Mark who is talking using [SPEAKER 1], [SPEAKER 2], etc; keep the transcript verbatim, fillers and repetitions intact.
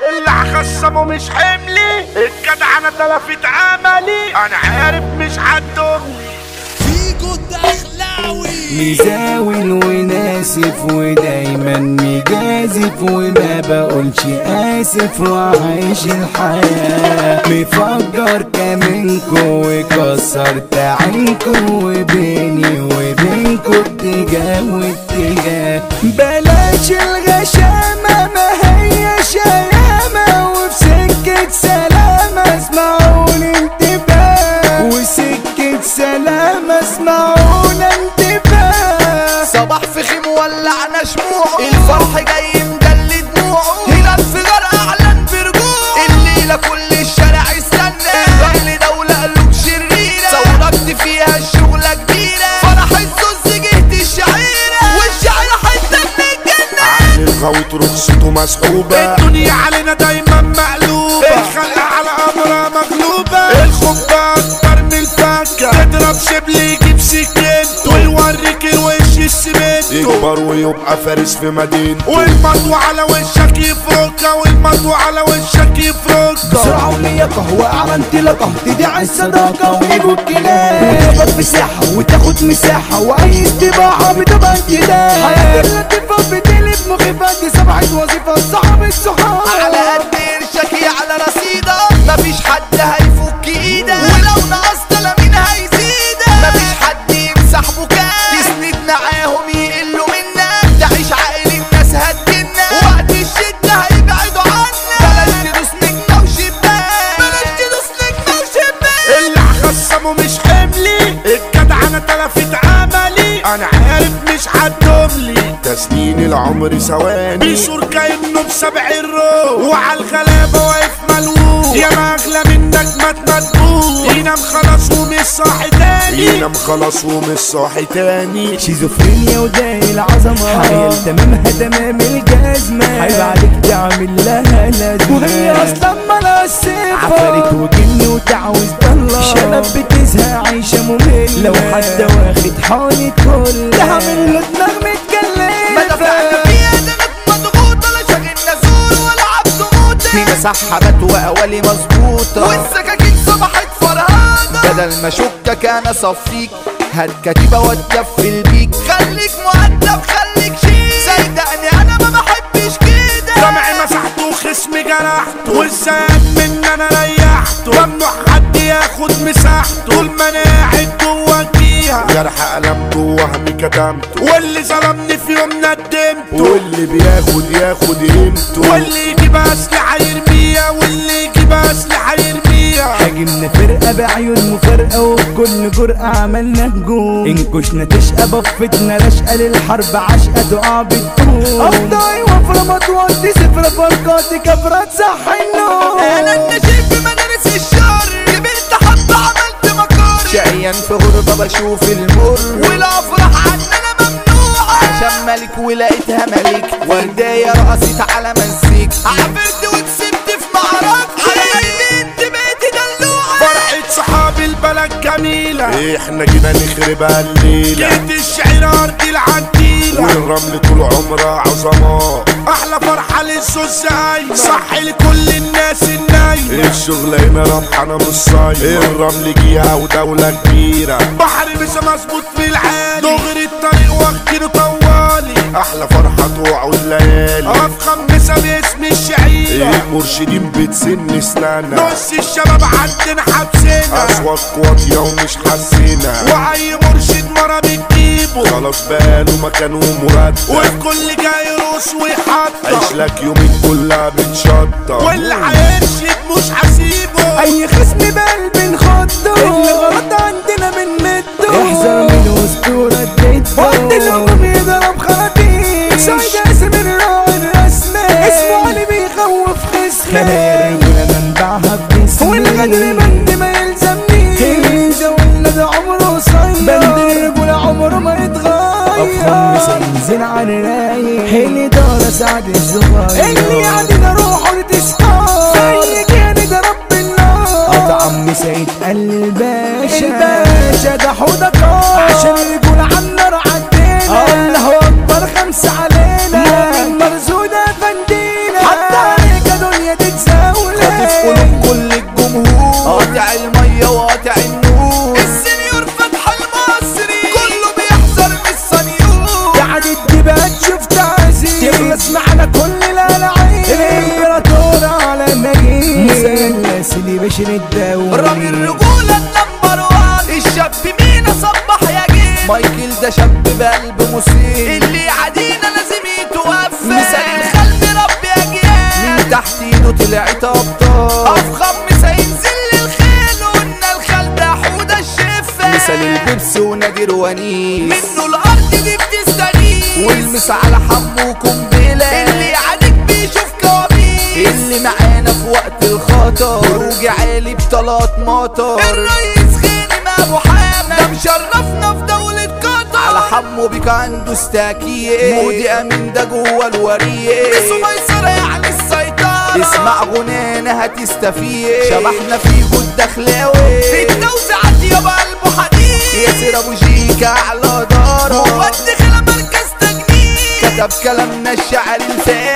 [SPEAKER 1] اللي هخصمه مش حملي، الجدع انا تلفت عملي، انا عارف مش هتضرني.
[SPEAKER 2] فيكو الدخلاوي
[SPEAKER 3] مزاول وناسف ودايما مجازف وما بقولش اسف وعايش الحياة مفجر كمنكو وكسرت عينكو وبيني وبينكو اتجاه واتجاه. بلاش الغشامة ما هي شيامة وفي سكة سلامة اسمعوني انتباه وسكة سلامة اسمعونا انتباه.
[SPEAKER 2] صباح في خيم ولعنا شموعه الفرح جاي مدلي دموعه هنا الفجر اعلن برجوعه الليلة كل الشارع يستنى اهل دولة قلوب شريرة صورت فيها الشغلة كبيرة فرح الزوز جهة الشعيرة والشعيرة حتة من الجنة
[SPEAKER 1] عامل الغوط رخصته مسحوبة الدنيا علينا دايما مقلوبة الخلقة على امرها مغلوبة الخبة اكتر من الفكة تضرب شبل يجيب سكينته ويوريك الوش السمنتو يكبر ويبقى فارس في مدينته والمطوة على وشك يفركها والمطوة على وشك يفركها.
[SPEAKER 3] بسرعة ولياقة وأعلى انطلاقة تدعي الصداقة ويجوا الكلام وتخبط مساحة وتاخد مساحة وأي استباحة بتبقى انتداب. حياة اللطيفة بتقلب مخيفة دي سبعة وظيفة صعب الصحاب
[SPEAKER 2] على قد قرشك على رصيدك مفيش حد هيفك ايدك ولو نقصت لا مين هيزيدك مفيش حد يمسح بكاك تسند معاهم يقلوا منك تعيش عاقل الناس هتجنك وقت الشدة هيبعدوا عنك بلاش تدوس نجمة وشباك بلاش تدوس نجمة وشباك.
[SPEAKER 1] اللي هخصمه مش حملي الجدع انا تلفت عملي انا عارف مش هتضملي تسنين العمر ثواني بيشور كأنه بسبع الروح وعلى الغلابة واقف ملوك يا ما اغلى منك ما تمدبوك ينام خلاص ومش صاحي تاني ينام خلاص ومش صاحي تاني.
[SPEAKER 3] شيزوفرينيا وداي العظمة حيال تمامها تمام الجزمة عيب عليك تعمل لها لازمة وهي اصلا مالها الصفة عفاريت وجن وتعوز ضلة شباب بتزهق عايشة مملة لو حد واخد حالة كل تعمل له دماغ متكلفة
[SPEAKER 2] ما دفعنا فيها دمك مضغوطة لا شاغلنا زور ولا عبد موتة فينا سحبات وأوالي مظبوطة والسكاكين صبحت فرهانة بدل ما شكك أنا صفيك هات كتيبة واتكفل بيك خليك مؤدب خليك شيك صدقني أنا ما بحبش كده
[SPEAKER 1] سمعي مسحته وخصمي جرحته والزاد من أنا ريحته ممنوع حد ياخد مساحته طول ما أنا قاعد جوا فيها جرح ألمته وهمي كتمته واللي ظلمني في يوم ندمته واللي بياخد ياخد قيمته واللي يجيب أسلحة يرميها واللي يجيب أسلحة يرميها.
[SPEAKER 3] هاجمنا فرقة بعيون مفارقة وبكل جرأة عملنا هجوم انكشنا تشقى بفتنا رشقة للحرب عشقة تقع بالطول أفضاي وفرة مطواتي سفرة فرقاتي كفرة تصحي النوم.
[SPEAKER 2] أنا النشيب في مدارس الشر كبرت حبة عملت مكار شقيان في غربة بشوف المر والأفراح عننا ممنوعة عشان ملك ولقيتها ملك وردية رقصت على منسيك عبرت وكسبت في معركة على قلبي انت بقيت دلوعة
[SPEAKER 1] فرحة صحاب البلد جميلة احنا جينا نخربها الليلة جيت الشعير ارض العديلة والرمل طول عمرها عظماء احلى فرحة للزوز قايمة صح لكل الناس النايمة الشغل هنا رمحانة مش صايمة الرمل جيها ودولة كبيرة بحر مش مظبوط في العالي دغري الطريق واخدينه طوالي احلى فرحة توعوا الليالي افخم مسا باسم الشعيرة المرشدين بتسن سنانا نص الشباب عندنا حبسنا اصوات واطية ومش حاسينها واي مرشد مرة بتجيبه خلاص باله مكانه مرتب والكل جاي يروس ويحطه عيش لك يومين كلها بتشطه واللي هيرشد مش هسيبه
[SPEAKER 3] اي خصم بقلب نخضه اللي غلط عندنا بنمده احذر من اسطورة جده وقت الهجوم يضرب خراطيم سعيد اسم الراعي الرسمي اسمه علي بيخوف خصمي خلايا رجولة منبعها بجسمي والغدر بند ما يلزمنيش اللي ولا ده عمره قصير بند الرجولة عمره ما يتغير افخم مسنزل على الرايق اللي دار سعد الصغير اللي عندنا روحه لتسحار زي كان ده رب النار قطع عم سيد الباشا الباشا ده حوضك عشان الرجولة على النار عدينا الله اكبر خمسة علينا من مرزودة فندينا حتى عليك دنيا على كل الألعاب الإمبراطور على النجيب مثلث اللي بشر الدولة
[SPEAKER 2] رامي الرجولة النمبر وان الشاب مينا صبح يا جيل مايكل ده شاب بقلب مسيء اللي عادينا لازم يتوفى مثال الخلق ربي أجيال من تحت ايده طلعت أبطال أفخم مثال ينزل الخيل وقلنا الخلق حودة الشفة مثال البيبسي ونادر ونيس منه الأرض دي بتستغيث والمس على حمو قنبلة اللي عليك بيشوف كوابيس اللي معانا في وقت الخطر خروج عالي بطلات مطر الرئيس غانم ابو حامد ده مشرفنا في دولة قطر على حمو بيك عنده استاكية مودي امين ده جوه الورية بسو ميسرة يعني السيطرة اسمع غنانا هتستفيد شبحنا في جود دخلاوي في التوزيعات يابا قلبه حديد ياسر ابو جيكا على داره مودي خلا مركز تجنيد كتب كلامنا الشعر الفارغ